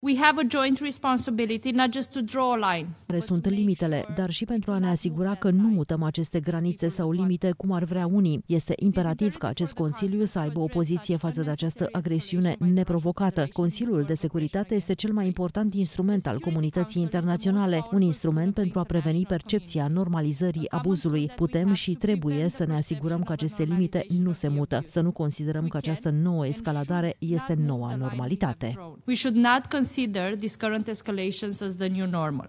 We have a joint responsibility not just to draw a line. Care sunt limitele, dar și pentru a ne asigura că nu mutăm aceste granițe sau limite cum ar vrea unii. Este imperativ ca acest Consiliu să aibă o poziție față de această agresiune neprovocată. Consiliul de Securitate este cel mai important instrument al comunității internaționale, un instrument pentru a preveni percepția normalizării abuzului. Putem și trebuie să ne asigurăm că aceste limite nu se mută, să nu considerăm că această nouă escaladare este noua normalitate. We should not consider these current escalations as the new normal.